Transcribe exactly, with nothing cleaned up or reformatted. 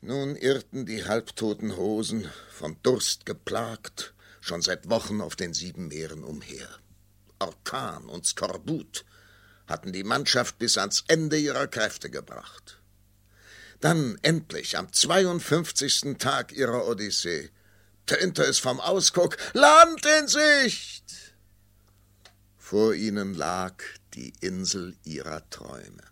Nun irrten die halbtoten Hosen, von Durst geplagt, schon seit Wochen auf den sieben Meeren umher. Orkan und Skorbut hatten die Mannschaft bis ans Ende ihrer Kräfte gebracht. Dann endlich, am zweiundfünfzigsten Tag ihrer Odyssee, tönte es vom Ausguck: »Land in Sicht!« Vor ihnen lag die Insel ihrer Träume.